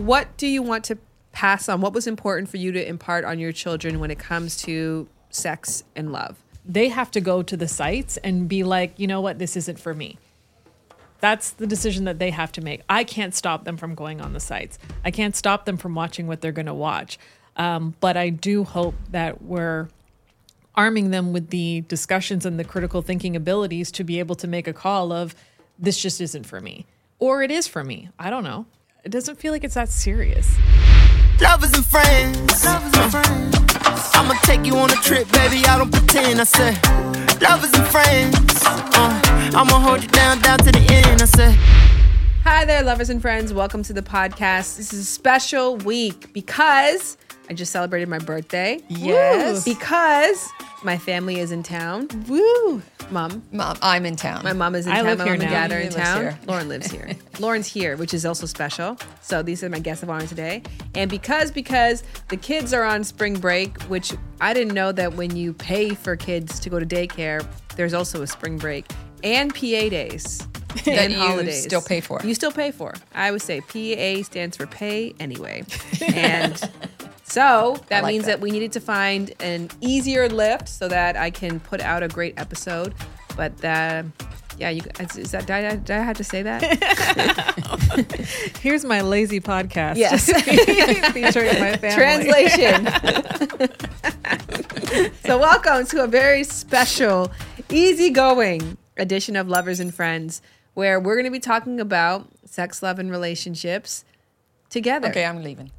what do you want to pass on? What was important for you to impart on your children when it comes to sex and love? They have to go to the sites and be like, you know what, this isn't for me. That's the decision that they have to make. I can't stop them from going on the sites. I can't stop them from watching what they're going to watch. But I do hope that we're arming them with the discussions and the critical thinking abilities to be able to make a call of, this just isn't for me. Or it is for me. I don't know. It doesn't feel like it's that serious. Lovers and friends. I'ma take you on a trip, baby, I don't pretend. I said, lovers and friends. I'ma hold you down to the end. I said, hi there, lovers and friends. Welcome to the podcast. This is a special week because I just celebrated my birthday. Yes. Because my family is in town. Woo! Mom, I'm in town. My mom is in I town. live My here mom and now. dad are in Lives town. here. Lauren lives here. Lauren's here, which is also special. So these are my guests of honor today. And because the kids are on spring break, which I didn't know that when you pay for kids to go to daycare, there's also a spring break and PA days. that and holidays. you still pay for. You still pay for. I would say PA stands for pay anyway. And so that like means that. that we needed to find an easier lift so that I can put out a great episode. But yeah, is that, did I have to say that? Here's my lazy podcast. Yes. Featuring my family. Translation. So welcome to a very special, easygoing edition of Lovers and Friends, where we're going to be talking about sex, love, and relationships together. Okay, I'm leaving.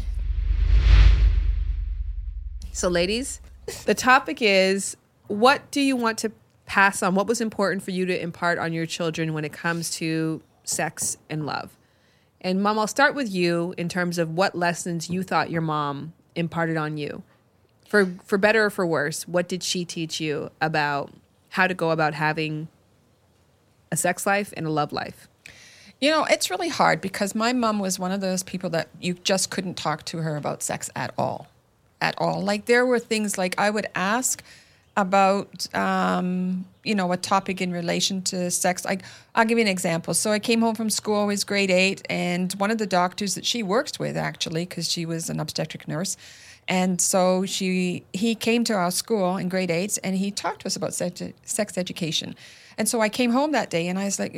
So ladies, the topic is, what do you want to pass on? What was important for you to impart on your children when it comes to sex and love? And Mom, I'll start with you in terms of what lessons you thought your mom imparted on you. For better or for worse, what did she teach you about how to go about having a sex life and a love life? You know, it's really hard because my mom was one of those people that you just couldn't talk to her about sex at all. At all. Like there were things like I would ask about, a topic in relation to sex. I'll give you an example. So I came home from school, I was grade 8, and one of the doctors that she works with, actually, because she was an obstetric nurse, and so he came to our school in grade 8, and he talked to us about sex education. And so I came home that day, and I was like,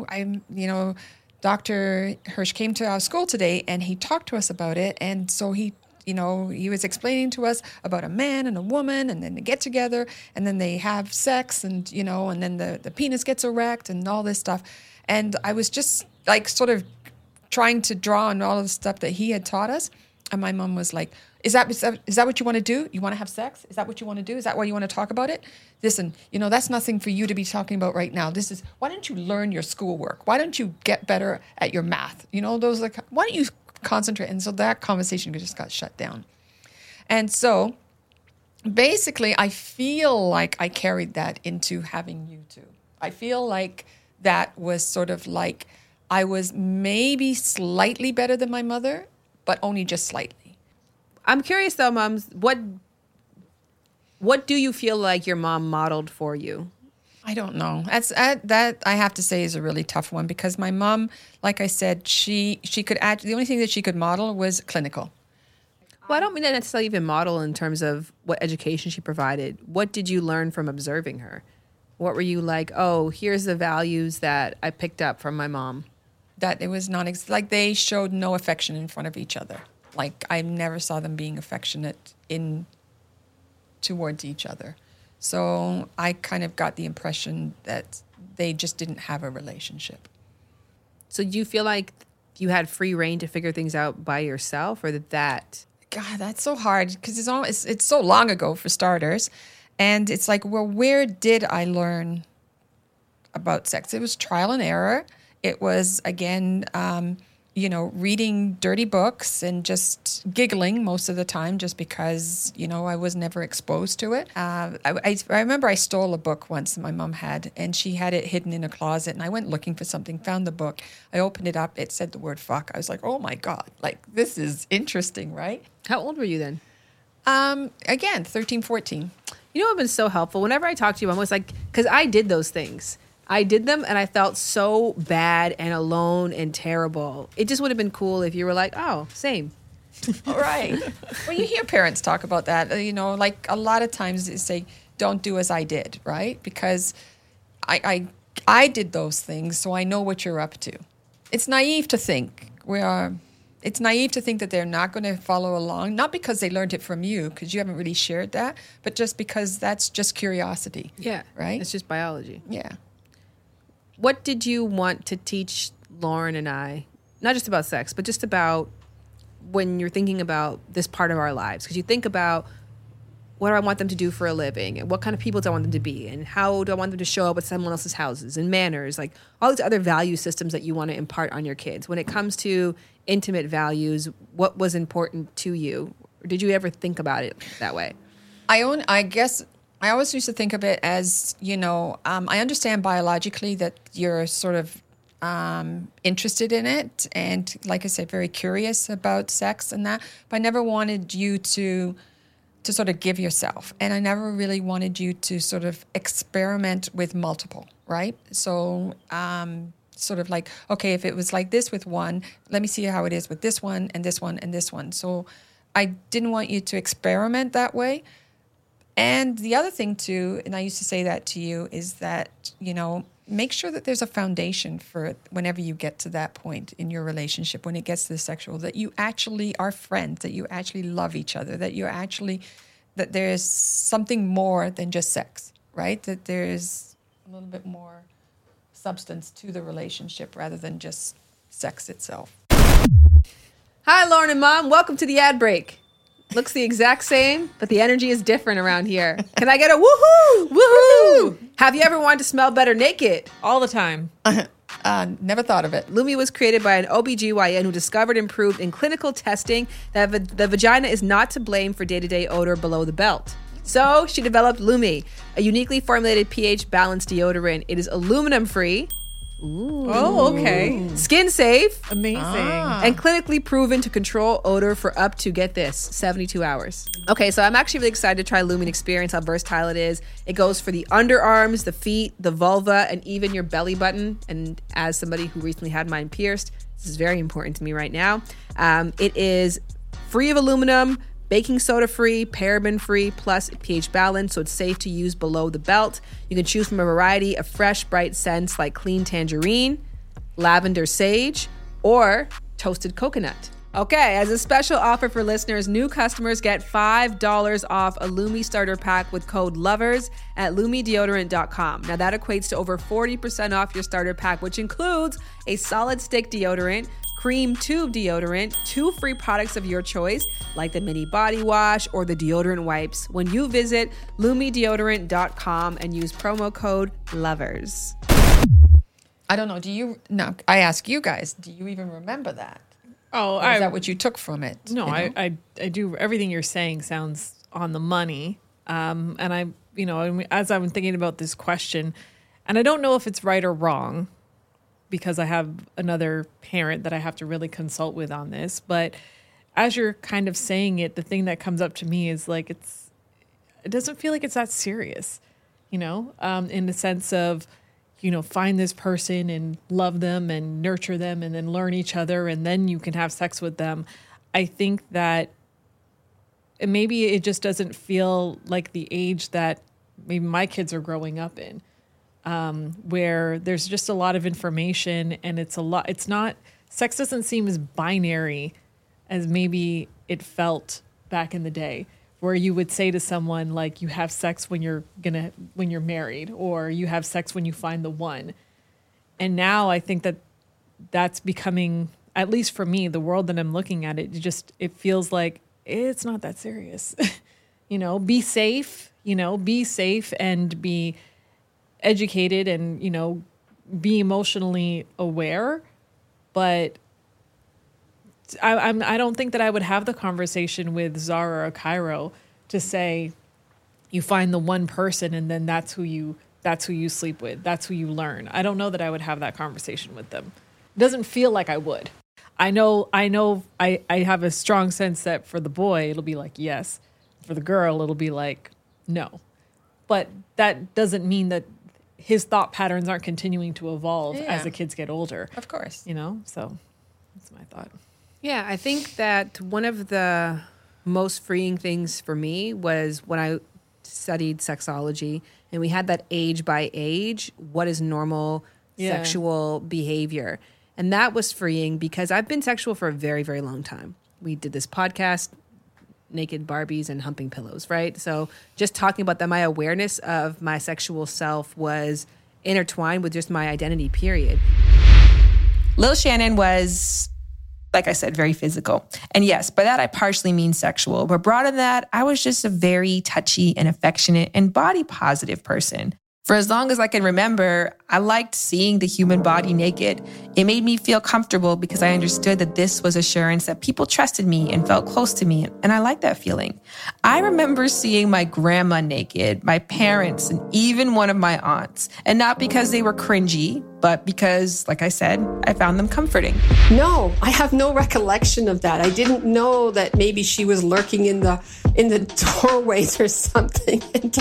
Dr. Hirsch came to our school today, and he talked to us about it, and so he was explaining to us about a man and a woman, and then they get together, and then they have sex, and, and then the penis gets erect and all this stuff. And I was just like sort of trying to draw on all of the stuff that he had taught us. And my mom was like, is that what you want to do? You want to have sex? Is that what you want to do? Is that why you want to talk about it? Listen, that's nothing for you to be talking about right now. Why don't you learn your schoolwork? Why don't you get better at your math? Why don't you concentrate? And so that conversation just got shut down. And so basically I feel like I carried that into having you two. I feel like that was sort of like I was maybe slightly better than my mother, but only just slightly. I'm curious though, Moms, what do you feel like your mom modeled for you? I don't know. That I have to say is a really tough one because my mom, like I said, she could add, the only thing that she could model was clinical. Well, I don't mean that necessarily even model in terms of what education she provided. What did you learn from observing her? What were you like, oh, here's the values that I picked up from my mom? That it was like they showed no affection in front of each other. Like I never saw them being affectionate towards each other. So I kind of got the impression that they just didn't have a relationship. So do you feel like you had free reign to figure things out by yourself, or that? God, that's so hard because it's so long ago for starters. And it's like, well, where did I learn about sex? It was trial and error. It was, again, reading dirty books and just giggling most of the time just because, I was never exposed to it. I remember I stole a book once that my mom had, and she had it hidden in a closet, and I went looking for something, found the book. I opened it up. It said the word fuck. I was like, oh, my God, like, this is interesting, right? How old were you then? Again, 13, 14. You know what has been so helpful? Whenever I talk to you, I'm always like, because I did those things. I did them and I felt so bad and alone and terrible. It just would have been cool if you were like, oh, same. All right. Well, you hear parents talk about that. Like a lot of times they say, don't do as I did, right? Because I did those things, so I know what you're up to. It's naive to think It's naive to think that they're not going to follow along, not because they learned it from you, because you haven't really shared that, but just because that's just curiosity. Yeah. Right? It's just biology. Yeah. What did you want to teach Lauren and I, not just about sex, but just about when you're thinking about this part of our lives? Because you think about, what do I want them to do for a living? And what kind of people do I want them to be? And how do I want them to show up at someone else's houses and manners? Like all these other value systems that you want to impart on your kids. When it comes to intimate values, what was important to you? Or did you ever think about it that way? I guess I always used to think of it as, I understand biologically that you're sort of interested in it. And like I said, very curious about sex and that. But I never wanted you to sort of give yourself. And I never really wanted you to sort of experiment with multiple, right? So sort of like, okay, if it was like this with one, let me see how it is with this one and this one and this one. So I didn't want you to experiment that way. And the other thing too, and I used to say that to you, is that, make sure that there's a foundation for it whenever you get to that point in your relationship, when it gets to the sexual, that you actually are friends, that you actually love each other, that there's something more than just sex, right? That there's a little bit more substance to the relationship rather than just sex itself. Hi, Lauren and Mom. Welcome to the ad break. Looks the exact same, but the energy is different around here. Can I get a woohoo? Woohoo! Have you ever wanted to smell better naked? All the time. Never thought of it. Lumi was created by an OBGYN who discovered and proved in clinical testing that the vagina is not to blame for day-to-day odor below the belt. So she developed Lumi, a uniquely formulated pH-balanced deodorant. It is aluminum-free. Ooh. Oh, okay. Skin safe. Amazing. And clinically proven to control odor for up to, get this, 72 hours. Okay, so I'm actually really excited to try Lumi and experience how versatile it is. It goes for the underarms, the feet, the vulva, and even your belly button. And as somebody who recently had mine pierced, this is very important to me right now. It is free of aluminum, baking soda free, paraben free, plus pH balance, so it's safe to use below the belt. You can choose from a variety of fresh, bright scents like clean tangerine, lavender sage, or toasted coconut. Okay, as a special offer for listeners, new customers get $5 off a Lumi starter pack with code LOVERS at LumiDeodorant.com. Now that equates to over 40% off your starter pack, which includes a solid stick deodorant, cream tube deodorant, 2 free products of your choice, like the mini body wash or the deodorant wipes, when you visit LumiDeodorant.com and use promo code LOVERS. I don't know. I ask you guys, do you even remember that? Oh, Or is that what you took from it? No, you know? I do. Everything you're saying sounds on the money. And I, as I'm thinking about this question, and I don't know if it's right or wrong, because I have another parent that I have to really consult with on this. But as you're kind of saying it, the thing that comes up to me is like, it doesn't feel like it's that serious, in the sense of, find this person and love them and nurture them and then learn each other and then you can have sex with them. I think that maybe it just doesn't feel like the age that maybe my kids are growing up in. Where there's just a lot of information and sex doesn't seem as binary as maybe it felt back in the day, where you would say to someone like, you have sex when you're married, or you have sex when you find the one. And now I think that that's becoming, at least for me, the world that I'm looking at, it feels like it's not that serious. Be safe, and be educated and, be emotionally aware. But I don't think that I would have the conversation with Zara or Cairo to say, you find the one person and then that's who you sleep with. That's who you learn. I don't know that I would have that conversation with them. It doesn't feel like I would. I know I have a strong sense that for the boy, it'll be like, yes. For the girl, it'll be like, no. But that doesn't mean that his thought patterns aren't continuing to evolve Yeah. as the kids get older. Of course. You know, so that's my thought. Yeah, I think that one of the most freeing things for me was when I studied sexology and we had that age by age, what is normal sexual behavior. And that was freeing because I've been sexual for a very, very long time. We did this podcast, Naked Barbies and Humping Pillows, right? So just talking about that, my awareness of my sexual self was intertwined with just my identity, period. Lil Shannon was, like I said, very physical. And yes, by that I partially mean sexual. But broader than that, I was just a very touchy and affectionate and body positive person. For as long as I can remember, I liked seeing the human body naked. It made me feel comfortable because I understood that this was assurance that people trusted me and felt close to me, and I liked that feeling. I remember seeing my grandma naked, my parents, and even one of my aunts. And not because they were cringy, but because, like I said, I found them comforting. No, I have no recollection of that. I didn't know that maybe she was lurking in the doorways or something, and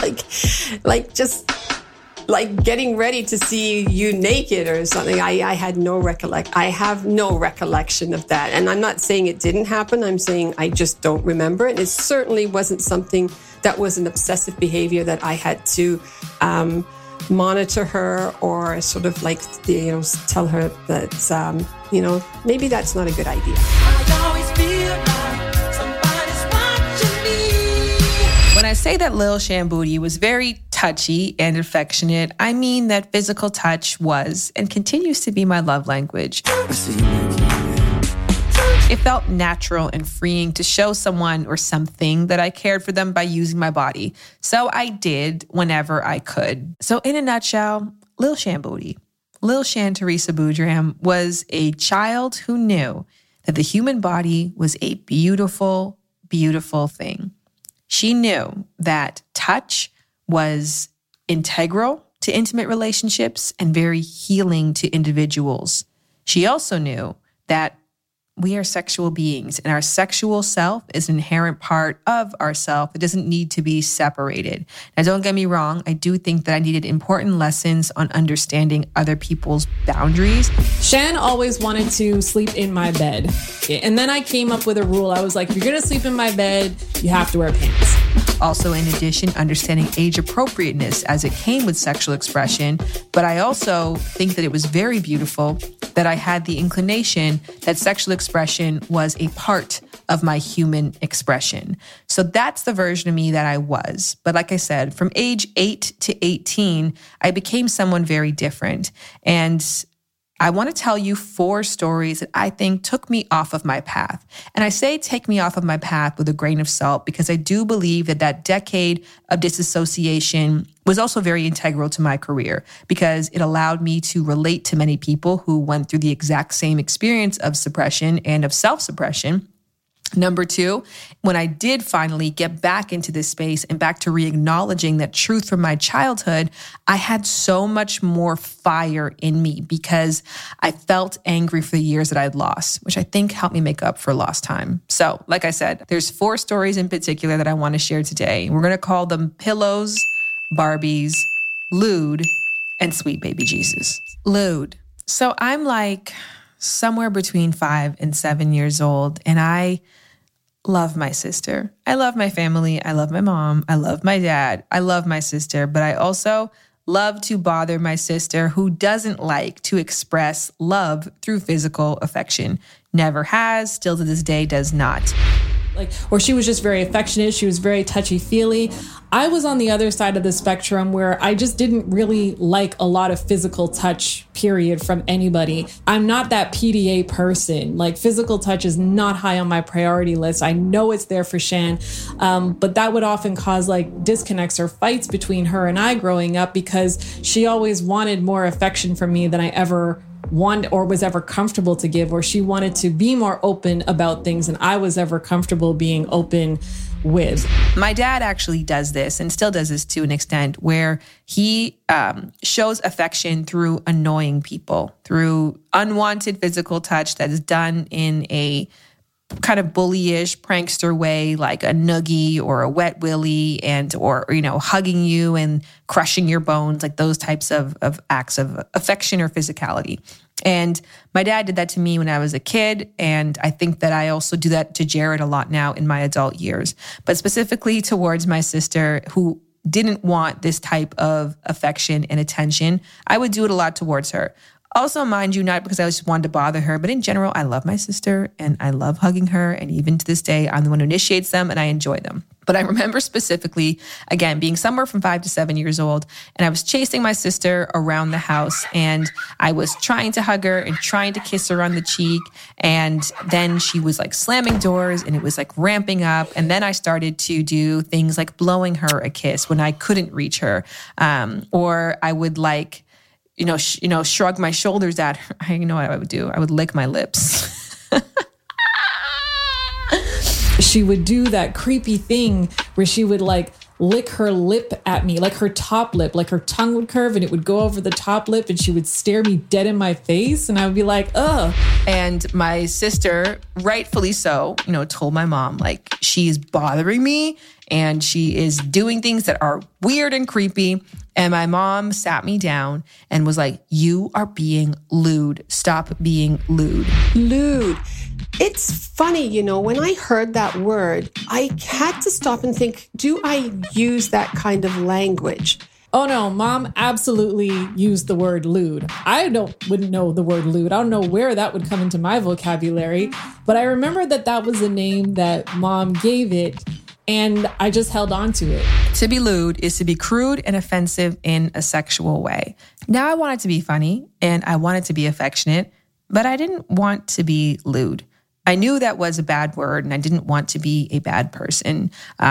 like getting ready to see you naked or something. I have no recollection of that. And I'm not saying it didn't happen. I'm saying I just don't remember it. It certainly wasn't something that was an obsessive behavior that I had to monitor her or sort of like, tell her that, maybe that's not a good idea. When I say that Lil Shan Booty was very touchy and affectionate, I mean that physical touch was and continues to be my love language. It felt natural and freeing to show someone or something that I cared for them by using my body. So I did whenever I could. So in a nutshell, Lil Shan Booty, Lil Shan Teresa Boudram was a child who knew that the human body was a beautiful, beautiful thing. She knew that touch was integral to intimate relationships and very healing to individuals. She also knew that we are sexual beings and our sexual self is an inherent part of ourself. It doesn't need to be separated. Now, don't get me wrong. I do think that I needed important lessons on understanding other people's boundaries. Shan always wanted to sleep in my bed. And then I came up with a rule. I was like, if you're going to sleep in my bed, you have to wear pants. Also, in addition, understanding age appropriateness as it came with sexual expression. But I also think that it was very beautiful that I had the inclination that sexual expression was a part of my human expression. So that's the version of me that I was. But like I said, from age 8 to 18, I became someone very different. And I want to tell you 4 stories that I think took me off of my path. And I say take me off of my path with a grain of salt because I do believe that that decade of disassociation was also very integral to my career because it allowed me to relate to many people who went through the exact same experience of suppression and of self-suppression. Number 2, when I did finally get back into this space and back to re-acknowledging that truth from my childhood, I had so much more fire in me because I felt angry for the years that I'd lost, which I think helped me make up for lost time. So, like I said, there's 4 stories in particular that I want to share today. We're going to call them Pillows, Barbies, Lewd, and Sweet Baby Jesus. Lewd. So I'm like somewhere between 5 and 7 years old, and I love my sister. I love my family. I love my mom. I love my dad. I love my sister, but I also love to bother my sister who doesn't like to express love through physical affection. Never has, still to this day does not. Or she was just very affectionate. She was very touchy-feely. I was on the other side of the spectrum where I just didn't really like a lot of physical touch, period, from anybody. I'm not that PDA person. Like, physical touch is not high on my priority list. I know it's there for Shan, but that would often cause like disconnects or fights between her and I growing up because she always wanted more affection from me than I ever wanted or was ever comfortable to give, or she wanted to be more open about things than I was ever comfortable being open with. My dad actually does this and still does this to an extent where he shows affection through annoying people, through unwanted physical touch that is done in a kind of bullyish, prankster way, like a noogie or a wet willy, or hugging you and crushing your bones, like those types of acts of affection or physicality. And my dad did that to me when I was a kid. And I think that I also do that to Jared a lot now in my adult years, but specifically towards my sister who didn't want this type of affection and attention. I would do it a lot towards her. Also, mind you, not because I just wanted to bother her, but in general, I love my sister and I love hugging her. And even to this day, I'm the one who initiates them and I enjoy them. But I remember specifically, again, being somewhere from 5 to 7 years old, and I was chasing my sister around the house and I was trying to hug her and trying to kiss her on the cheek. And then she was like slamming doors and it was like ramping up. And then I started to do things like blowing her a kiss when I couldn't reach her. Or I would shrug my shoulders at her. You know what I would do? I would lick my lips. She would do that creepy thing where she would like lick her lip at me, like her top lip, like her tongue would curve and it would go over the top lip and she would stare me dead in my face and I would be like, ugh. And my sister, rightfully so, told my mom, like, she is bothering me and she is doing things that are weird and creepy. And my mom sat me down and was like, you are being lewd. Stop being lewd. Lewd. It's funny, when I heard that word, I had to stop and think, do I use that kind of language? Oh no, Mom absolutely used the word lewd. I wouldn't know the word lewd. I don't know where that would come into my vocabulary, but I remember that was a name that Mom gave it. And I just held on to it. To be lewd is to be crude and offensive in a sexual way. Now, I want it to be funny and I want it to be affectionate, but I didn't want to be lewd. I knew that was a bad word and I didn't want to be a bad person.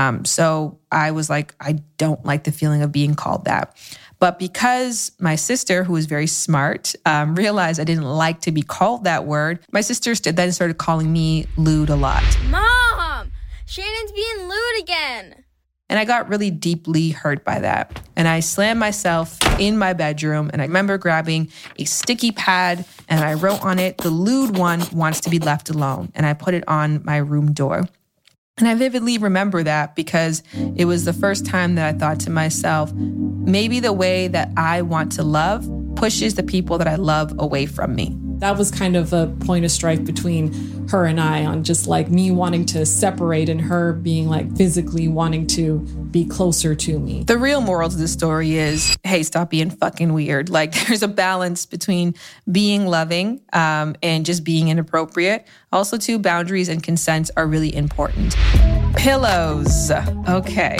So I was like, I don't like the feeling of being called that. But because my sister, who was very smart, realized I didn't like to be called that word, my sister then started calling me lewd a lot. Mom! Shannon's being lewd again. And I got really deeply hurt by that. And I slammed myself in my bedroom. And I remember grabbing a sticky pad and I wrote on it, the lewd one wants to be left alone. And I put it on my room door. And I vividly remember that because it was the first time that I thought to myself, maybe the way that I want to love pushes the people that I love away from me. That was kind of a point of strife between her and I on just like me wanting to separate and her being like physically wanting to be closer to me. The real moral to the story is, hey, stop being fucking weird. Like there's a balance between being loving and just being inappropriate. Also, too, boundaries and consent are really important. Pillows. Okay.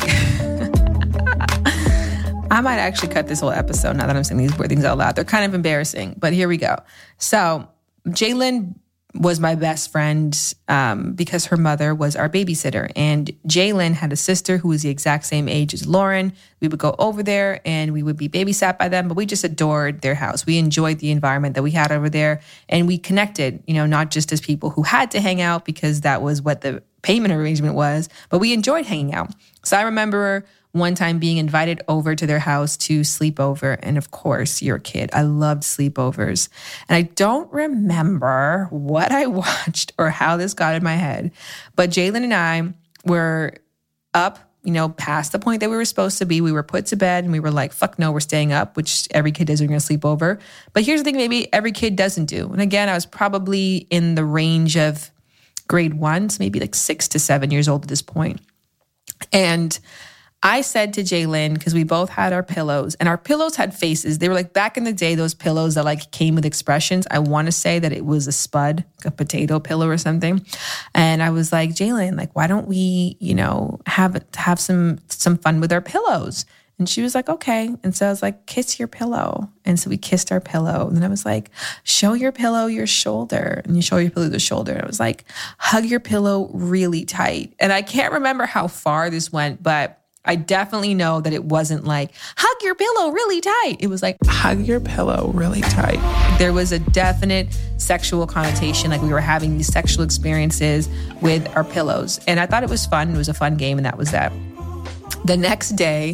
I might actually cut this whole episode now that I'm saying these weird things out loud. They're kind of embarrassing, but here we go. So Jalen was my best friend because her mother was our babysitter. And Jalen had a sister who was the exact same age as Lauren. We would go over there and we would be babysat by them, but we just adored their house. We enjoyed the environment that we had over there. And we connected, not just as people who had to hang out because that was what the payment arrangement was, but we enjoyed hanging out. So I remember one time being invited over to their house to sleep over. And of course, you're a kid. I loved sleepovers. And I don't remember what I watched or how this got in my head. But Jalen and I were up, past the point that we were supposed to be. We were put to bed and we were like, fuck no, we're staying up, which every kid does. We're going to sleep over. But here's the thing, maybe every kid doesn't do. And again, I was probably in the range of grade 1, so maybe like 6 to 7 years old at this point. And I said to Jalen, because we both had our pillows, and our pillows had faces. They were like back in the day, those pillows that like came with expressions. I want to say that it was a spud, a potato pillow or something. And I was like, Jalen, like, why don't we, have some fun with our pillows? And she was like, okay. And so I was like, kiss your pillow. And so we kissed our pillow. And then I was like, show your pillow your shoulder. And you show your pillow the shoulder. And I was like, hug your pillow really tight. And I can't remember how far this went, but I definitely know that it wasn't like, hug your pillow really tight. It was like, hug your pillow really tight. There was a definite sexual connotation, like we were having these sexual experiences with our pillows. And I thought it was fun. It was a fun game, and that was that. The next day,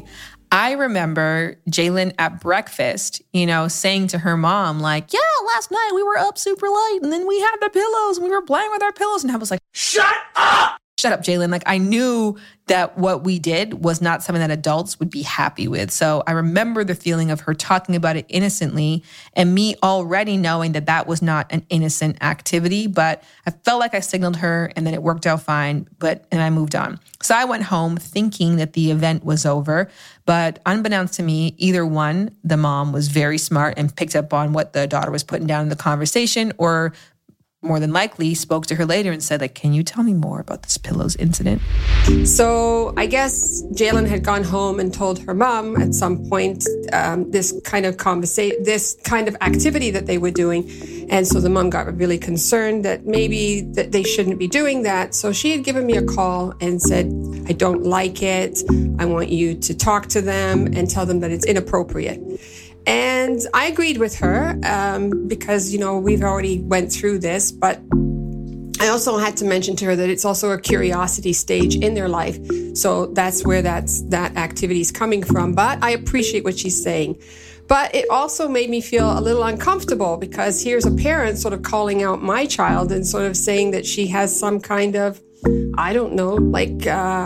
I remember Jalen at breakfast, saying to her mom, like, yeah, last night we were up super late and then we had the pillows and we were playing with our pillows. And I was like, shut up, Jalen. Like, I knew that what we did was not something that adults would be happy with. So I remember the feeling of her talking about it innocently and me already knowing that that was not an innocent activity, but I felt like I signaled her and then it worked out fine, and I moved on. So I went home thinking that the event was over, but unbeknownst to me, either one, the mom was very smart and picked up on what the daughter was putting down in the conversation, or more than likely spoke to her later and said, like, can you tell me more about this pillows incident? So I guess Jalen had gone home and told her mom at some point this kind of activity that they were doing. And so the mom got really concerned that maybe that they shouldn't be doing that. So she had given me a call and said, I don't like it. I want you to talk to them and tell them that it's inappropriate. And I agreed with her because, we've already went through this, but I also had to mention to her that it's also a curiosity stage in their life. So that's where that activity is coming from. But I appreciate what she's saying. But it also made me feel a little uncomfortable because here's a parent sort of calling out my child and sort of saying that she has some kind of, I don't know, like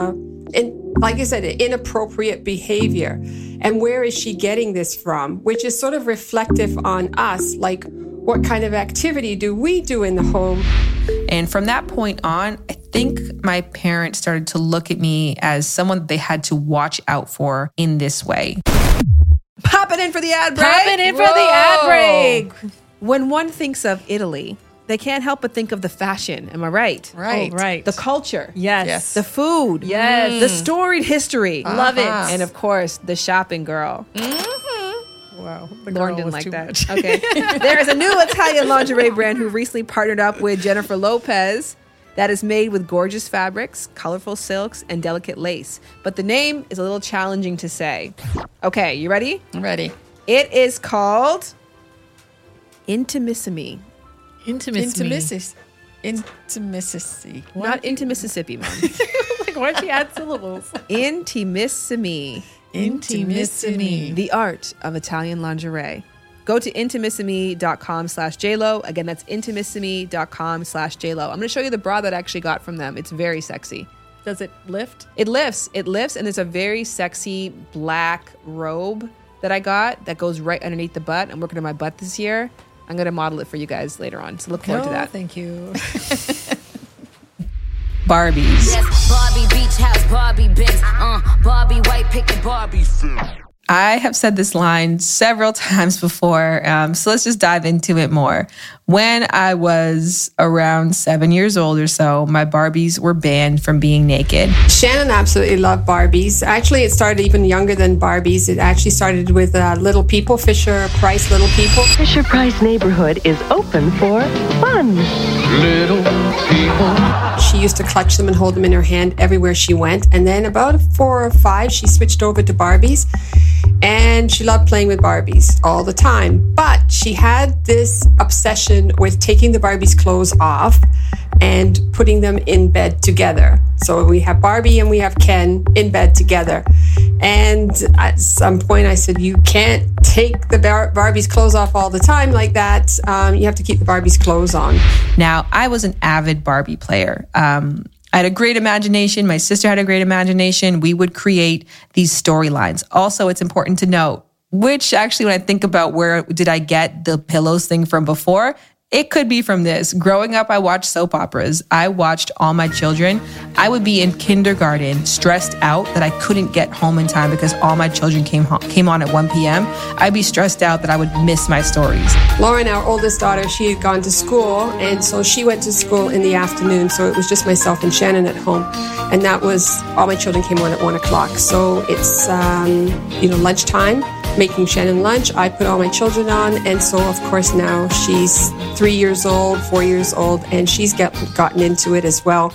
I said, inappropriate behavior. And where is she getting this from? Which is sort of reflective on us. Like, what kind of activity do we do in the home? And from that point on, I think my parents started to look at me as someone that they had to watch out for in this way. Pop it in for the ad break. Pop it in for the ad break. When one thinks of Italy, they can't help but think of the fashion. Am I right? Right. Oh, right. The culture. Yes. The food. Yes. The storied history. Love it. And of course, the shopping girl. Wow. Lauren didn't like that. Okay. There is a new Italian lingerie brand who recently partnered up with Jennifer Lopez that is made with gorgeous fabrics, colorful silks, and delicate lace. But the name is a little challenging to say. Okay, you ready? I'm ready. It is called Intimissimi. Intimacy. Intimacy. Not into Mississippi, Mom. Like, why'd she add syllables? Intimissimi. Intimissimi. The art of Italian lingerie. Go to intimissimi.com/JLo. Again, that's intimissimi.com/JLo. I'm going to show you the bra that I actually got from them. It's very sexy. Does it lift? It lifts, and there's a very sexy black robe that I got that goes right underneath the butt. I'm working on my butt this year. I'm going to model it for you guys later on. So look forward to that. Thank you. Barbies. Yes, Barbie Beach House, Barbie Benz, Barbie White Picket, Barbie film. I have said this line several times before, so let's just dive into it more. When I was around 7 years old or so, my Barbies were banned from being naked. Shannon absolutely loved Barbies. Actually, it started even younger than Barbies. It actually started with Little People, Fisher Price Little People. Fisher Price neighborhood is open for fun. Little people. She used to clutch them and hold them in her hand everywhere she went. And then about 4 or 5, she switched over to Barbies. And she loved playing with Barbies all the time. But she had this obsession with taking the Barbies' clothes off and putting them in bed together. So we have Barbie and we have Ken in bed together. And at some point I said, you can't take the Barbie's clothes off all the time like that. You have to keep the Barbie's clothes on. Now, I was an avid Barbie player. I had a great imagination. My sister had a great imagination. We would create these storylines. Also, it's important to note, which actually when I think about where did I get the pillows thing from before, it could be from this. Growing up, I watched soap operas. I watched All My Children. I would be in kindergarten stressed out that I couldn't get home in time because All My Children came on at 1 p.m. I'd be stressed out that I would miss my stories. Lauren, our oldest daughter, she had gone to school, and so she went to school in the afternoon, so it was just myself and Shannon at home. And that was, All My Children came on at 1 o'clock. So it's, lunchtime, making Shannon lunch. I put All My Children on, and so, of course, now she's 3 years old, 4 years old, and she's gotten into it as well.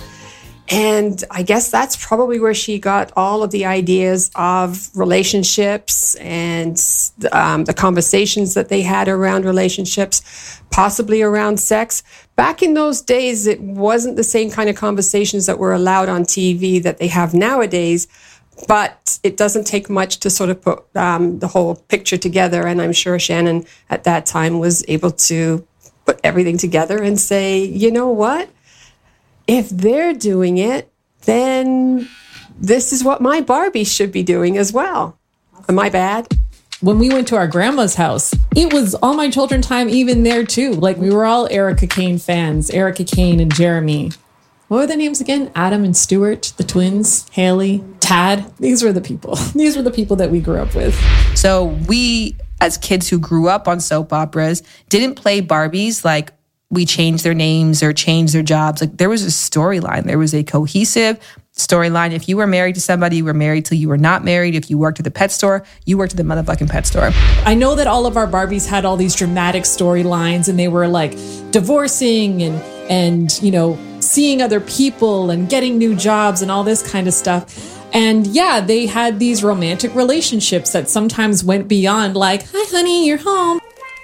And I guess that's probably where she got all of the ideas of relationships and the conversations that they had around relationships, possibly around sex. Back in those days, it wasn't the same kind of conversations that were allowed on TV that they have nowadays. But it doesn't take much to sort of put the whole picture together. And I'm sure Shannon at that time was able to put everything together and say, you know what? If they're doing it, then this is what my Barbie should be doing as well. Am I bad? When we went to our grandma's house, it was all my children time even there too. Like we were all Erica Kane fans, Erica Kane and Jeremy. What were their names again? Adam and Stuart, the twins, Haley, Tad. These were the people. These were the people that we grew up with. So we, as kids who grew up on soap operas, didn't play Barbies like we changed their names or changed their jobs. Like there was a storyline. There was a cohesive storyline. If you were married to somebody, you were married till you were not married. If you worked at the pet store, you worked at the motherfucking pet store. I know that all of our Barbies had all these dramatic storylines and they were like divorcing and you know, seeing other people and getting new jobs and all this kind of stuff. And yeah, they had these romantic relationships that sometimes went beyond like, hi honey, you're home.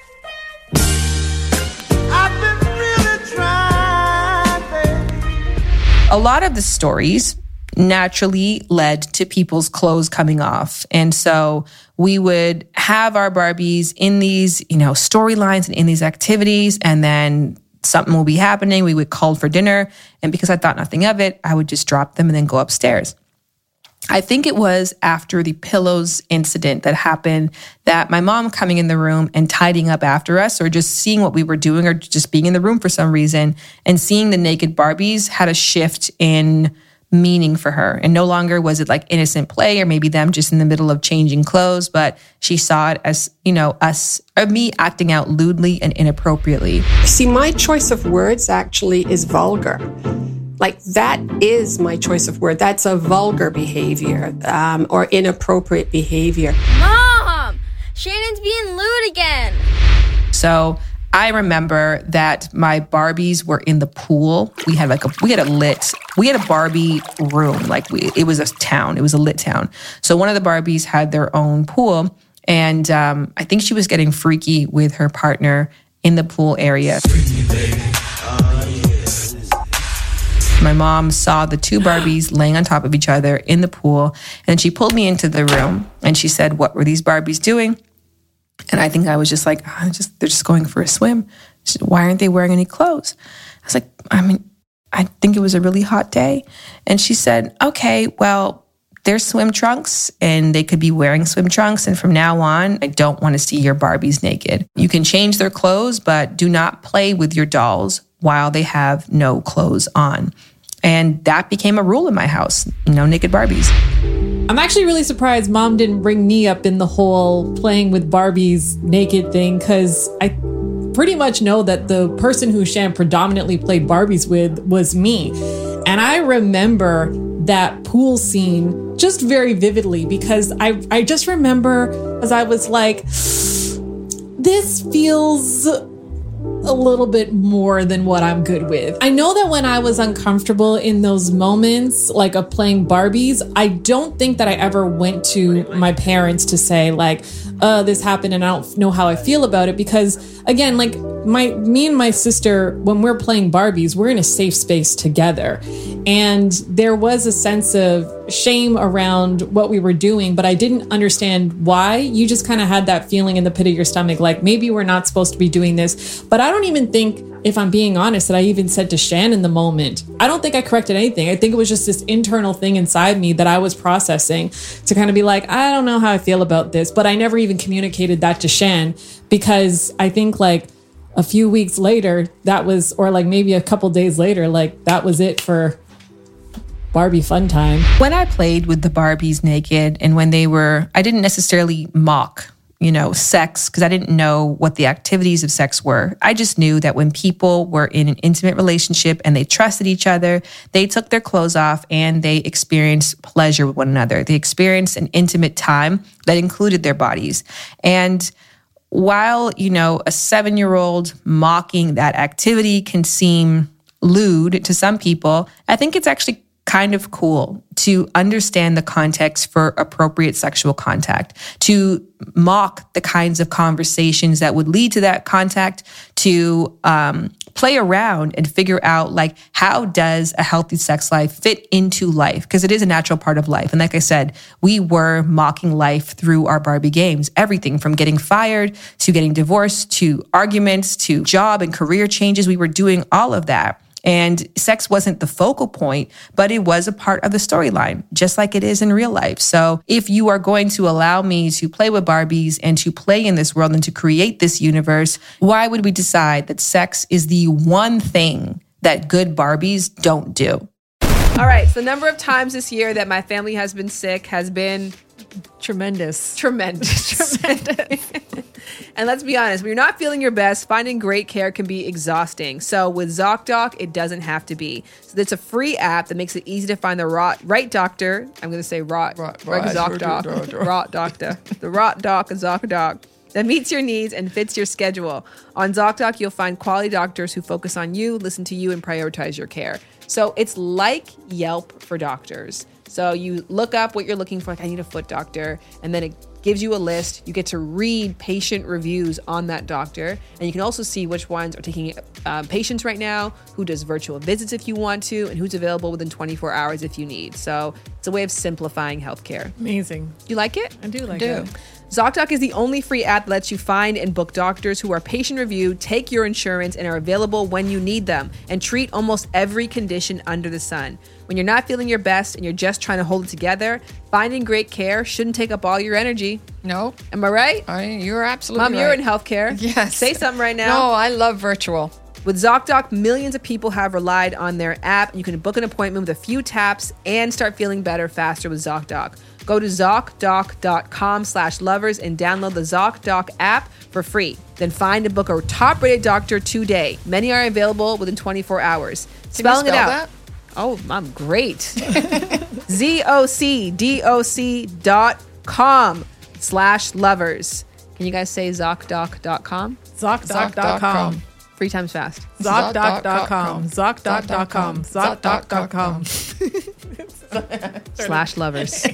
A lot of the stories naturally led to people's clothes coming off. And so we would have our Barbies in these, you know, storylines and in these activities, and then something will be happening. We would call for dinner. And because I thought nothing of it, I would just drop them and then go upstairs. I think it was after the pillows incident that happened that my mom coming in the room and tidying up after us, or just seeing what we were doing, or just being in the room for some reason and seeing the naked Barbies had a shift in meaning for her. And no longer was it like innocent play or maybe them just in the middle of changing clothes, but she saw it as, you know, us or me acting out lewdly and inappropriately. See, my choice of words actually is vulgar. Like that is my choice of word. That's a vulgar behavior or inappropriate behavior. Mom, Shannon's being lewd again. So I remember that my Barbies were in the pool. We had a Barbie room. It was a town. It was a lit town. So one of the Barbies had their own pool. And I think she was getting freaky with her partner in the pool area. My mom saw the two Barbies laying on top of each other in the pool. And she pulled me into the room and she said, "What were these Barbies doing?" And I think I was just like, they're just going for a swim. She said, "Why aren't they wearing any clothes?" I was like, I think it was a really hot day. And she said, "Okay, well, they're swim trunks and they could be wearing swim trunks. And from now on, I don't want to see your Barbies naked. You can change their clothes, but do not play with your dolls while they have no clothes on." And that became a rule in my house, no naked Barbies. I'm actually really surprised Mom didn't bring me up in the whole playing with Barbies naked thing, because I pretty much know that the person who Shan predominantly played Barbies with was me. And I remember that pool scene just very vividly, because I just remember as I was like, this feels a little bit more than what I'm good with. I know that when I was uncomfortable in those moments, like of playing Barbies, I don't think that I ever went to my parents to say like, this happened and I don't know how I feel about it. Because again, like me and my sister, when we're playing Barbies, we're in a safe space together. And there was a sense of shame around what we were doing, but I didn't understand why. You just kind of had that feeling in the pit of your stomach, like maybe we're not supposed to be doing this. But I don't even think, if I'm being honest, that I even said to Shan in the moment. I don't think I corrected anything. I think it was just this internal thing inside me that I was processing to kind of be like, I don't know how I feel about this. But I never even communicated that to Shan, because I think like a few weeks later, that was, or like maybe a couple days later, like that was it for Barbie fun time. When I played with the Barbies naked and when I didn't necessarily mock, sex, because I didn't know what the activities of sex were. I just knew that when people were in an intimate relationship and they trusted each other, they took their clothes off and they experienced pleasure with one another. They experienced an intimate time that included their bodies. And while, a 7-year-old mocking that activity can seem lewd to some people, I think it's actually kind of cool to understand the context for appropriate sexual contact, to mock the kinds of conversations that would lead to that contact, to play around and figure out like, how does a healthy sex life fit into life? Because it is a natural part of life. And like I said, we were mocking life through our Barbie games. Everything from getting fired to getting divorced to arguments to job and career changes. We were doing all of that. And sex wasn't the focal point, but it was a part of the storyline, just like it is in real life. So if you are going to allow me to play with Barbies and to play in this world and to create this universe, why would we decide that sex is the one thing that good Barbies don't do? All right. So the number of times this year that my family has been sick has been Tremendous. And let's be honest, when you're not feeling your best, finding great care can be exhausting. So with ZocDoc, it doesn't have to be. So it's a free app that makes it easy to find the right doctor. I'm going to say ZocDoc. The right doc and ZocDoc that meets your needs and fits your schedule. On ZocDoc, you'll find quality doctors who focus on you, listen to you, and prioritize your care. So it's like Yelp for doctors. So you look up what you're looking for, like I need a foot doctor, and then it gives you a list. You get to read patient reviews on that doctor, and you can also see which ones are taking patients right now, who does virtual visits if you want to, and who's available within 24 hours if you need. So it's a way of simplifying healthcare. Amazing. You like it? I do like it. ZocDoc is the only free app that lets you find and book doctors who are patient reviewed, take your insurance, and are available when you need them, and treat almost every condition under the sun. When you're not feeling your best and you're just trying to hold it together, finding great care shouldn't take up all your energy. No. Am I right? You're absolutely Mom, right. you're in healthcare. Yes. Say something right now. No, I love virtual. With ZocDoc, millions of people have relied on their app. You can book an appointment with a few taps and start feeling better faster with ZocDoc. Go to ZocDoc.com/lovers and download the ZocDoc app for free. Then find and book a top-rated doctor today. Many are available within 24 hours. Spelling it out. That? Oh, I'm great. ZocDoc.com/lovers. Can you guys say ZocDoc.com? ZocDoc.com. 3 times fast. ZocDoc.com. ZocDoc.com. ZocDoc.com. /lovers.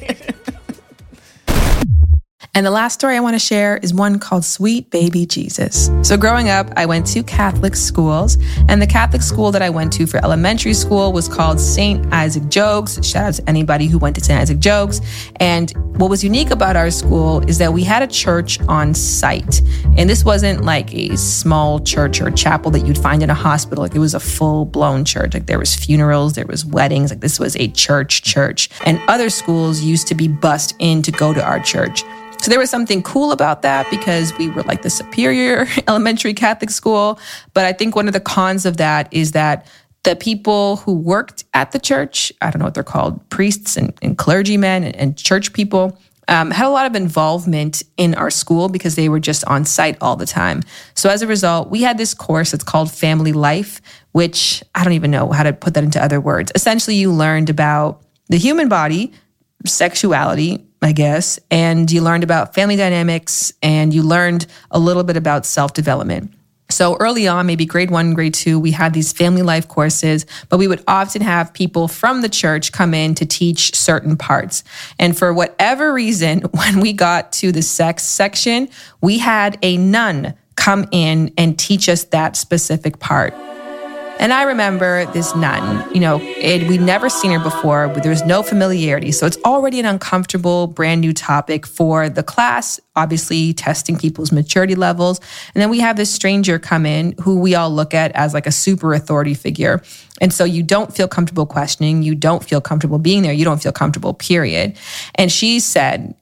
And the last story I want to share is one called Sweet Baby Jesus. So growing up, I went to Catholic schools, and the Catholic school that I went to for elementary school was called St. Isaac Jogues. Shout out to anybody who went to St. Isaac Jogues. And what was unique about our school is that we had a church on site. And this wasn't like a small church or chapel that you'd find in a hospital. Like it was a full-blown church. Like there was funerals, there was weddings. Like this was a church. And other schools used to be bussed in to go to our church. So there was something cool about that because we were like the superior elementary Catholic school. But I think one of the cons of that is that the people who worked at the church, I don't know what they're called, priests and clergymen and church people, had a lot of involvement in our school because they were just on site all the time. So as a result, we had this course that's called Family Life, which I don't even know how to put that into other words. Essentially, you learned about the human body, sexuality, I guess, and you learned about family dynamics, and you learned a little bit about self-development. So early on, maybe grade 1, grade 2, we had these family life courses, but we would often have people from the church come in to teach certain parts. And for whatever reason, when we got to the sex section, we had a nun come in and teach us that specific part. And I remember this nun, we'd never seen her before, but there was no familiarity. So it's already an uncomfortable, brand new topic for the class, obviously testing people's maturity levels. And then we have this stranger come in who we all look at as like a super authority figure. And so you don't feel comfortable questioning. You don't feel comfortable being there. You don't feel comfortable, period. And she said,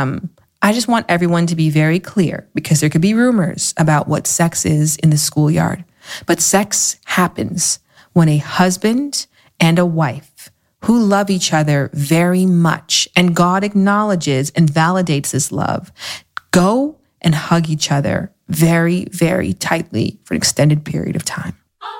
I just want everyone to be very clear because there could be rumors about what sex is in the schoolyard. But sex happens when a husband and a wife who love each other very much, and God acknowledges and validates this love, go and hug each other very, very tightly for an extended period of time.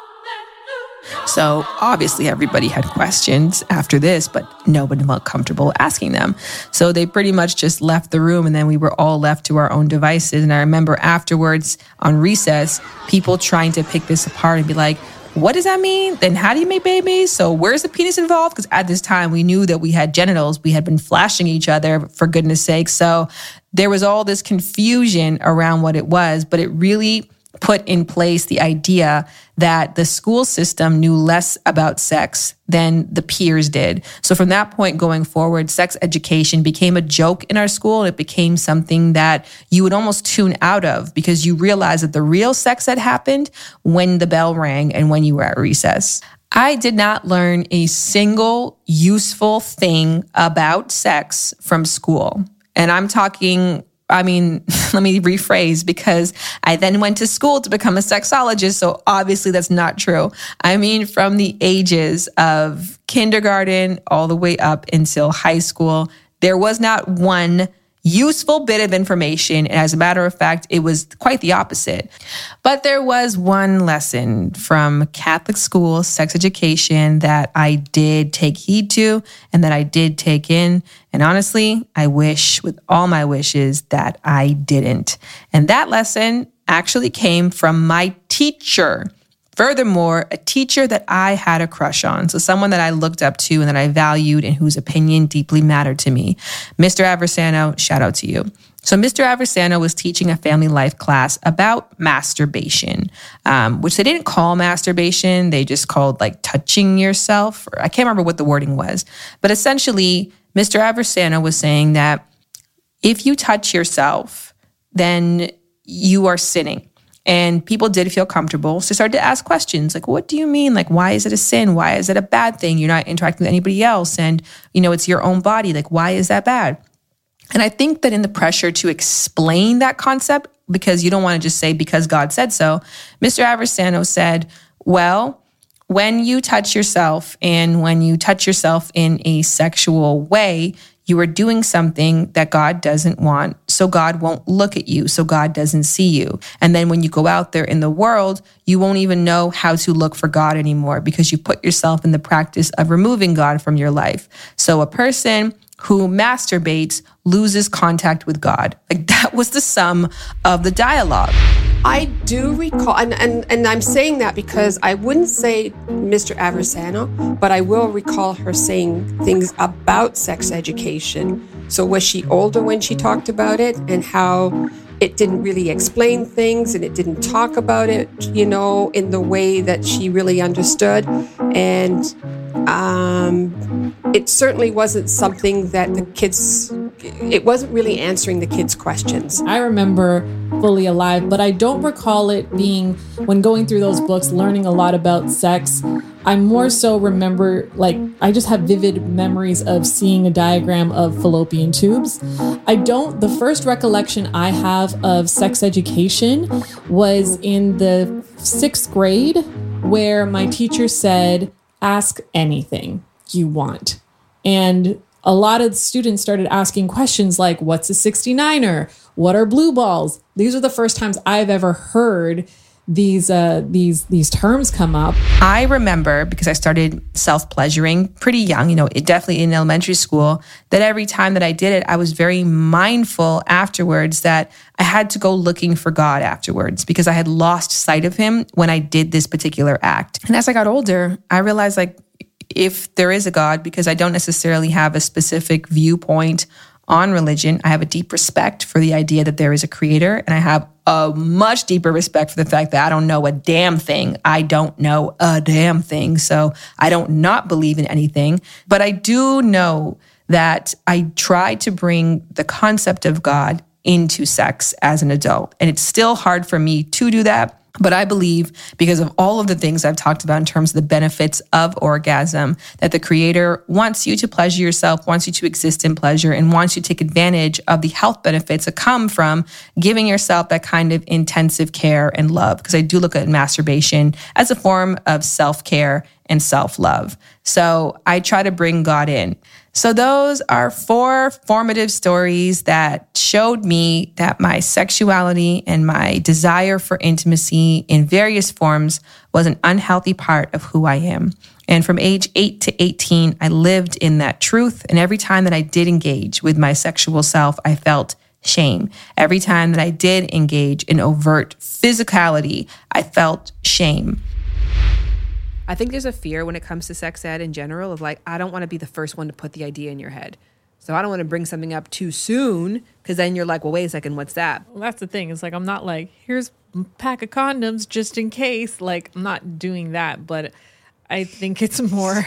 So obviously everybody had questions after this, but nobody felt comfortable asking them. So they pretty much just left the room, and then we were all left to our own devices. And I remember afterwards on recess, people trying to pick this apart and be like, what does that mean? Then how do you make babies? So where's the penis involved? Because at this time we knew that we had genitals. We had been flashing each other, for goodness sake. So there was all this confusion around what it was, but it really put in place the idea that the school system knew less about sex than the peers did. So from that point going forward, sex education became a joke in our school. It became something that you would almost tune out of because you realized that the real sex had happened when the bell rang and when you were at recess. I did not learn a single useful thing about sex from school. And I'm talking, let me rephrase, because I then went to school to become a sexologist. So obviously that's not true. I mean, from the ages of kindergarten all the way up until high school, there was not one useful bit of information. And as a matter of fact, it was quite the opposite. But there was one lesson from Catholic school sex education that I did take heed to and that I did take in. And honestly, I wish with all my wishes that I didn't. And that lesson actually came from my teacher. Furthermore, a teacher that I had a crush on. So someone that I looked up to and that I valued and whose opinion deeply mattered to me. Mr. Aversano, shout out to you. So Mr. Aversano was teaching a family life class about masturbation, which they didn't call masturbation. They just called like touching yourself. Or I can't remember what the wording was. But essentially, Mr. Aversano was saying that if you touch yourself, then you are sinning. And people did feel comfortable. So started to ask questions like, what do you mean? Like, why is it a sin? Why is it a bad thing? You're not interacting with anybody else. And, it's your own body. Like, why is that bad? And I think that in the pressure to explain that concept, because you don't want to just say, because God said so, Mr. Aversano said, well, when you touch yourself and when you touch yourself in a sexual way, you are doing something that God doesn't want. So God won't look at you. So God doesn't see you. And then when you go out there in the world, you won't even know how to look for God anymore because you put yourself in the practice of removing God from your life. So a person who masturbates loses contact with God. Like that was the sum of the dialogue. I do recall, and I'm saying that because I wouldn't say Mr. Aversano, but I will recall her saying things about sex education. So was she older when she talked about it, and how it didn't really explain things and it didn't talk about it, in the way that she really understood. And it certainly wasn't something that it wasn't really answering the kids' questions. I remember Fully Alive, but I don't recall it being, when going through those books, learning a lot about sex. I more so remember, I just have vivid memories of seeing a diagram of fallopian tubes. The first recollection I have of sex education was in the 6th grade, where my teacher said, ask anything you want. And a lot of students started asking questions like, what's a 69er? What are blue balls? These are the first times I've ever heard these terms come up. I remember, because I started self-pleasuring pretty young, definitely in elementary school, that every time that I did it, I was very mindful afterwards that I had to go looking for God afterwards because I had lost sight of him when I did this particular act. And as I got older, I realized if there is a God, because I don't necessarily have a specific viewpoint on religion, I have a deep respect for the idea that there is a creator, and I have a much deeper respect for the fact that I don't know a damn thing. I don't know a damn thing, so I don't not believe in anything. But I do know that I try to bring the concept of God into sex as an adult, and it's still hard for me to do that. But I believe, because of all of the things I've talked about in terms of the benefits of orgasm, that the Creator wants you to pleasure yourself, wants you to exist in pleasure, and wants you to take advantage of the health benefits that come from giving yourself that kind of intensive care and love. Because I do look at masturbation as a form of self-care and self-love. So I try to bring God in. So those are 4 formative stories that showed me that my sexuality and my desire for intimacy in various forms was an unhealthy part of who I am. And from age 8 to 18, I lived in that truth. And every time that I did engage with my sexual self, I felt shame. Every time that I did engage in overt physicality, I felt shame. I think there's a fear when it comes to sex ed in general of I don't want to be the first one to put the idea in your head. So I don't want to bring something up too soon because then you're like, well, wait a second, what's that? Well, that's the thing. It's like, I'm not like, here's a pack of condoms just in case. Like, I'm not doing that. But I think it's more,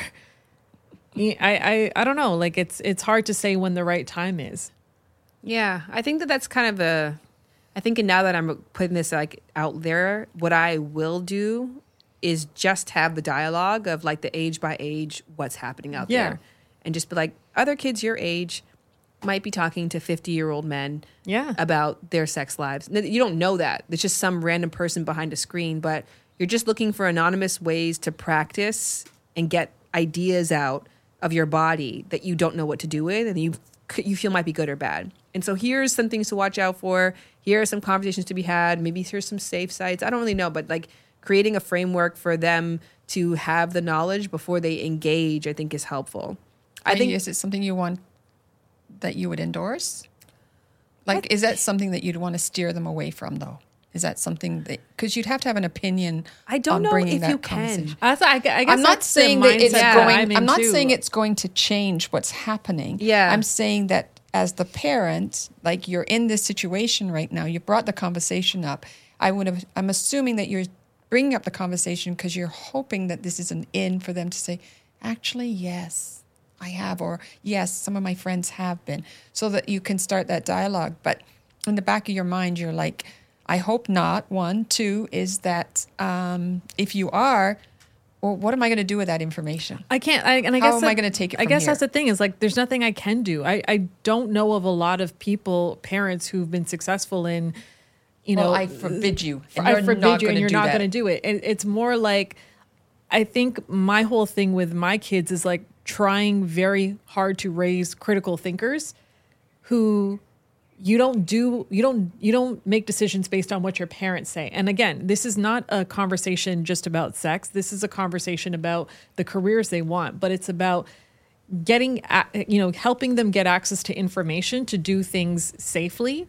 I don't know. Like, it's hard to say when the right time is. Yeah, I think that's kind of I think now that I'm putting this like out there, what I will do is just have the dialogue of like the age by age, what's happening out there. And just be like, other kids your age might be talking to 50-year-old men about their sex lives. You don't know that. It's just some random person behind a screen, but you're just looking for anonymous ways to practice and get ideas out of your body that you don't know what to do with and you feel might be good or bad. And so here's some things to watch out for. Here are some conversations to be had. Maybe here's some safe sites. I don't really know, but like creating a framework for them to have the knowledge before they engage, I think is helpful. Is it something you want that you would endorse? Like, is that something that you'd want to steer them away from, though? Is that something that, because you'd have to have an opinion. I don't know if you can. I guess I'm not saying that it's going. I'm not too. saying it's going to change what's happening. Yeah, I'm saying that as the parent, like you're in this situation right now, you brought the conversation up. I'm assuming that you're bringing up the conversation because you're hoping that this is an in for them to say, actually, yes, I have, or yes, some of my friends have been, so that you can start that dialogue. But in the back of your mind, you're like, I hope not. 1, 2 is that if you are, well, what am I going to do with that information? I can't. How am I going to take it from I guess here? that's the thing is like, there's nothing I can do. I don't know of a lot of parents who've been successful in, I forbid you. And I forbid you and you're not going to do it. And it's more like, I think my whole thing with my kids is like trying very hard to raise critical thinkers who you don't make decisions based on what your parents say. And again, this is not a conversation just about sex. This is a conversation about the careers they want, but it's about helping them get access to information to do things safely.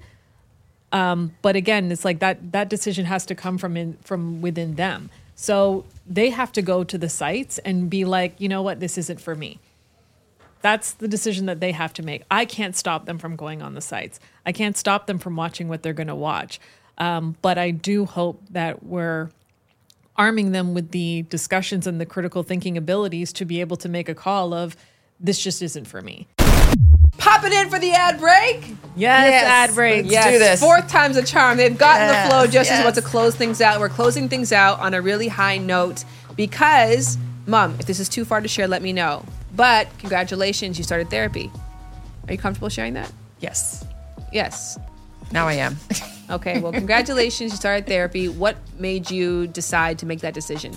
But again, it's like that decision has to come from within them. So they have to go to the sites and be like, you know what, this isn't for me. That's the decision that they have to make. I can't stop them from going on the sites. I can't stop them from watching what they're going to watch. But I do hope that we're arming them with the discussions and the critical thinking abilities to be able to make a call of, this just isn't for me. Pop it in for the ad break. Yes. Ad break. Let's do this. 4th time's a charm. They've gotten the flow just as well to close things out. We're closing things out on a really high note because, Mom, if this is too far to share, let me know. But congratulations, you started therapy. Are you comfortable sharing that? Yes. Yes. Now I am. Okay, well, congratulations, you started therapy. What made you decide to make that decision?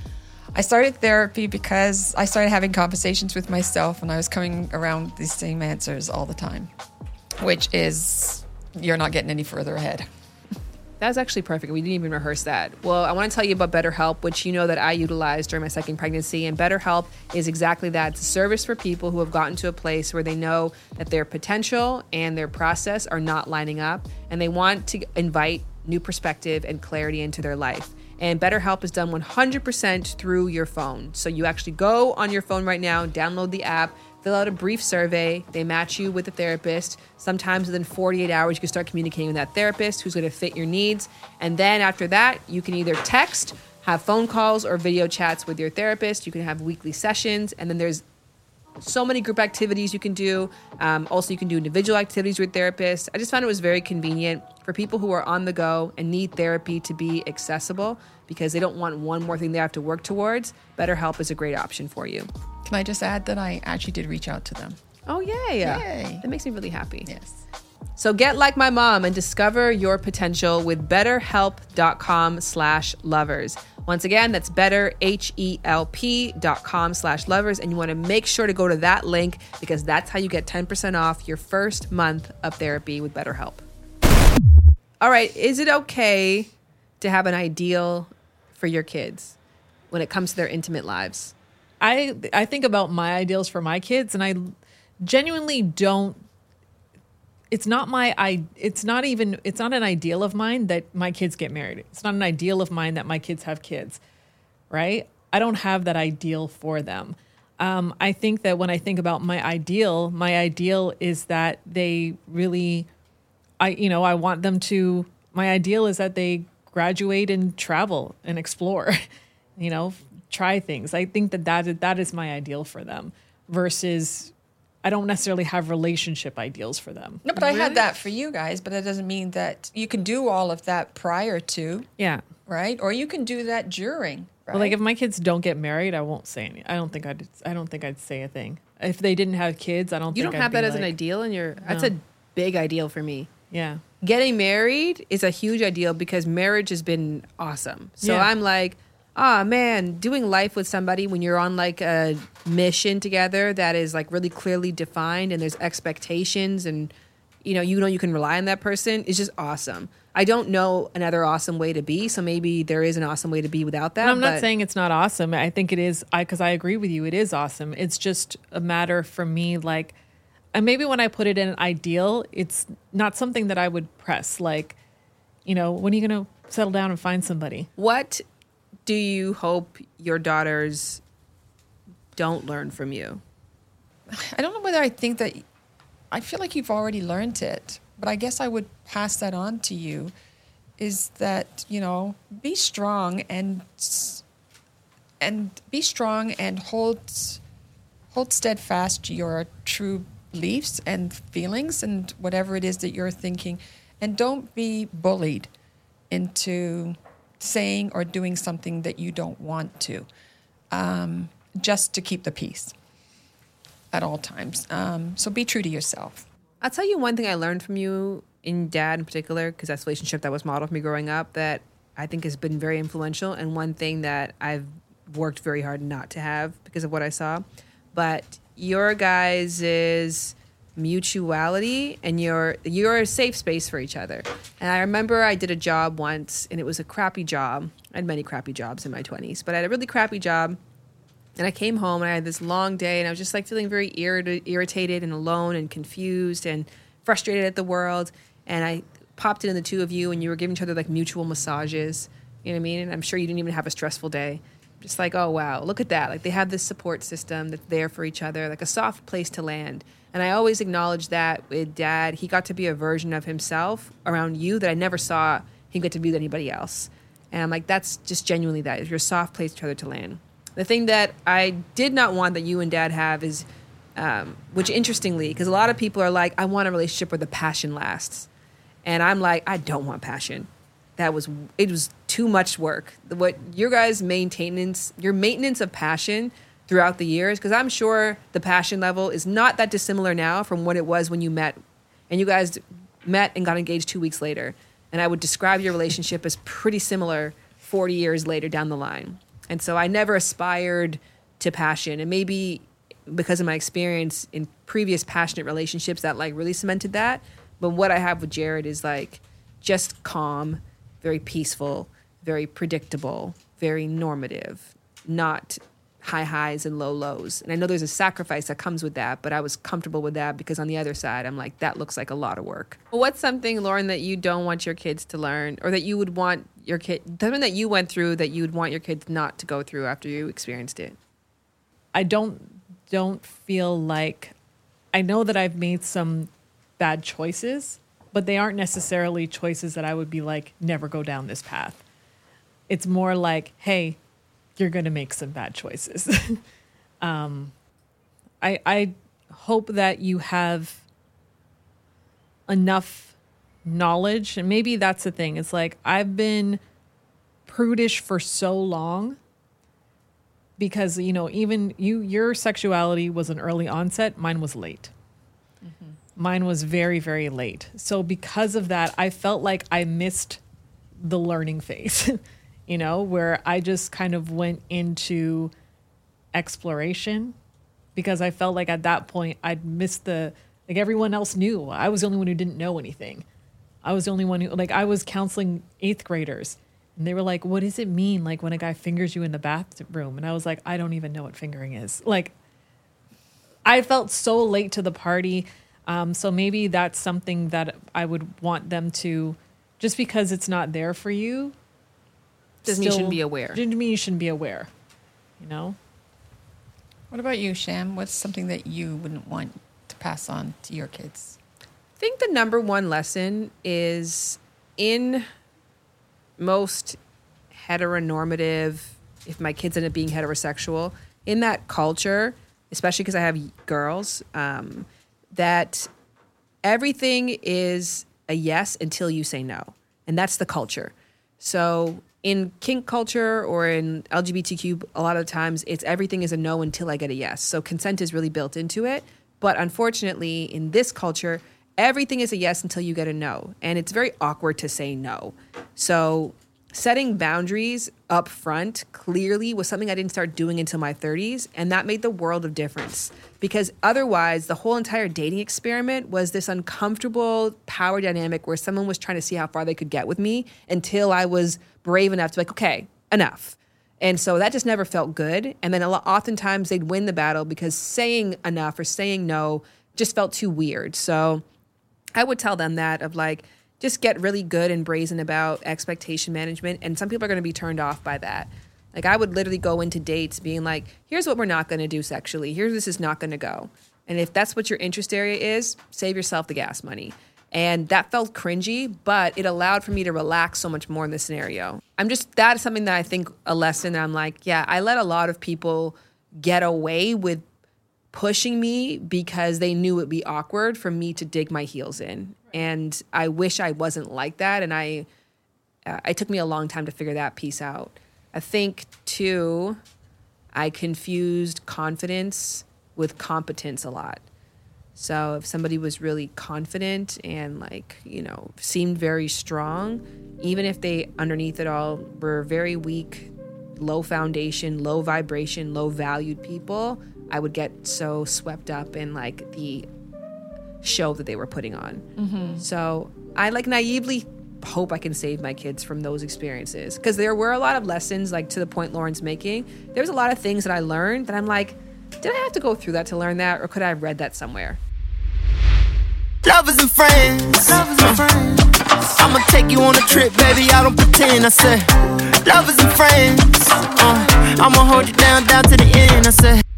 I started therapy because I started having conversations with myself and I was coming around these same answers all the time, which is, you're not getting any further ahead. That's actually perfect. We didn't even rehearse that. Well, I want to tell you about BetterHelp, which you know that I utilized during my second pregnancy. And BetterHelp is exactly that. It's a service for people who have gotten to a place where they know that their potential and their process are not lining up. And they want to invite new perspective and clarity into their life. And BetterHelp is done 100% through your phone. So you actually go on your phone right now, download the app, fill out a brief survey. They match you with a therapist. Sometimes within 48 hours, you can start communicating with that therapist who's going to fit your needs. And then after that, you can either text, have phone calls, or video chats with your therapist. You can have weekly sessions. And then there's so many group activities you can do. Also, you can do individual activities with therapists. I just found it was very convenient for people who are on the go and need therapy to be accessible because they don't want one more thing they have to work towards. BetterHelp is a great option for you. Can I just add that I actually did reach out to them? Oh, yay. Yay. That makes me really happy. Yes. So get like my mom and discover your potential with betterhelp.com/lovers. Once again, that's betterhelp.com/lovers. And you want to make sure to go to that link because that's how you get 10% off your first month of therapy with BetterHelp. All right. Is it okay to have an ideal for your kids when it comes to their intimate lives? I think about my ideals for my kids, and I genuinely don't. It's not it's not an ideal of mine that my kids get married. It's not an ideal of mine that my kids have kids, right? I don't have that ideal for them. I think that when I think about my ideal is that they really, I want them to, my ideal is that they graduate and travel and explore, try things. I think that is my ideal for them versus I don't necessarily have relationship ideals for them. No, but I had that for you guys, but that doesn't mean that you can do all of that prior to. Yeah. Right? Or you can do that during. Right? Well, like if my kids don't get married, I won't say anything. I don't think I'd say a thing. If they didn't have kids, I don't You think don't I'd have that be as an ideal in your, that's a big ideal for me. Yeah. Getting married is a huge ideal because marriage has been awesome. So Yeah. I'm like, man, doing life with somebody when you're on like a mission together that is like really clearly defined and there's expectations and you can rely on that person is just awesome. I don't know another awesome way to be, so maybe there is an awesome way to be without that. And I'm not saying it's not awesome. I think it is, because I agree with you. It is awesome. It's just a matter for me, like, and maybe when I put it in an ideal, it's not something that I would press. Like, when are you going to settle down and find somebody? What do you hope your daughters don't learn from you? I don't know whether I think that, I feel like you've already learned it, but I guess I would pass that on to you, is that, be strong and be strong and hold steadfast to your true beliefs and feelings and whatever it is that you're thinking, and don't be bullied into saying or doing something that you don't want to, just to keep the peace at all times. So be true to yourself. I'll tell you one thing I learned from you, in Dad in particular, because that's a relationship that was modeled for me growing up, that I think has been very influential, and one thing that I've worked very hard not to have because of what I saw. But your guys' mutuality and you're a safe space for each other. And I remember I did a job once, and it was a crappy job. I had many crappy jobs in my 20s, but I had a really crappy job. And I came home and I had this long day, and I was just like feeling very irritated and alone and confused and frustrated at the world. And I popped in the two of you, and you were giving each other like mutual massages. You know what I mean? And I'm sure you didn't even have a stressful day. Just like, oh, wow, look at that. Like they have this support system that's there for each other, like a soft place to land. And I always acknowledge that with Dad. He got to be a version of himself around you that I never saw him get to be with anybody else. And I'm like, that's just genuinely that. You're a soft place for each other to land. The thing that I did not want that you and Dad have is, which interestingly, because a lot of people are like, I want a relationship where the passion lasts. And I'm like, I don't want passion. It was too much work. What your guys' maintenance of passion throughout the years, because I'm sure the passion level is not that dissimilar now from what it was when you met. And you guys met and got engaged 2 weeks later. And I would describe your relationship as pretty similar 40 years later down the line. And so I never aspired to passion. And maybe because of my experience in previous passionate relationships that like really cemented that. But what I have with Jared is like just calm, very peaceful, very predictable, very normative, not high highs and low lows. And I know there's a sacrifice that comes with that, but I was comfortable with that because on the other side, I'm like, that looks like a lot of work. Well, what's something, Lauren, that you don't want your kids to learn, or that you would want your kid, something that you went through that you would want your kids not to go through after you experienced it? I don't feel like, I know that I've made some bad choices, but they aren't necessarily choices that I would be like, never go down this path. It's more like, hey, you're going to make some bad choices. I hope that you have enough knowledge, and maybe that's the thing. It's like, I've been prudish for so long because, even your sexuality was an early onset. Mine was late. Mm-hmm. Mine was very, very late. So because of that, I felt like I missed the learning phase, where I just kind of went into exploration because I felt like at that point I'd missed like everyone else knew. I was the only one who didn't know anything. I was the only one who, like, I was counseling 8th graders and they were like, what does it mean? Like when a guy fingers you in the bathroom? And I was like, I don't even know what fingering is. Like, I felt so late to the party. So maybe that's something that I would want them to, just because it's not there for you. Doesn't mean you shouldn't be aware. Doesn't mean you shouldn't be aware, What about you, Sham? What's something that you wouldn't want to pass on to your kids? I think the number one lesson is in most heteronormative, if my kids end up being heterosexual, in that culture, especially because I have girls, that everything is a yes until you say no. And that's the culture. So in kink culture or in LGBTQ, a lot of times it's everything is a no until I get a yes. So consent is really built into it. But unfortunately, in this culture, everything is a yes until you get a no. And it's very awkward to say no. So setting boundaries up front clearly was something I didn't start doing until my 30s. And that made the world of difference. Because otherwise, the whole entire dating experiment was this uncomfortable power dynamic where someone was trying to see how far they could get with me until I was brave enough to be like, okay, enough. And so that just never felt good. And then oftentimes they'd win the battle because saying enough or saying no just felt too weird. So I would tell them that of like, just get really good and brazen about expectation management. And some people are going to be turned off by that. Like I would literally go into dates being like, here's what we're not going to do sexually. Here's this is not going to go. And if that's what your interest area is, save yourself the gas money. And that felt cringy, but it allowed for me to relax so much more in this scenario. That is something that I think a lesson that I'm like, yeah, I let a lot of people get away with pushing me because they knew it'd be awkward for me to dig my heels in. And I wish I wasn't like that. And it took me a long time to figure that piece out. I think, too, I confused confidence with competence a lot. So if somebody was really confident and like, seemed very strong, even if they underneath it all were very weak, low foundation, low vibration, low valued people, I would get so swept up in like the show that they were putting on. Mm-hmm. So I like naively hope I can save my kids from those experiences, because there were a lot of lessons, like to the point Lauren's making. There was a lot of things that I learned that I'm like, did I have to go through that to learn that, or could I have read that somewhere? Lovers and friends, I'ma take you on a trip, baby, I don't pretend. I said, lovers and friends, I'ma hold you down to the end. I said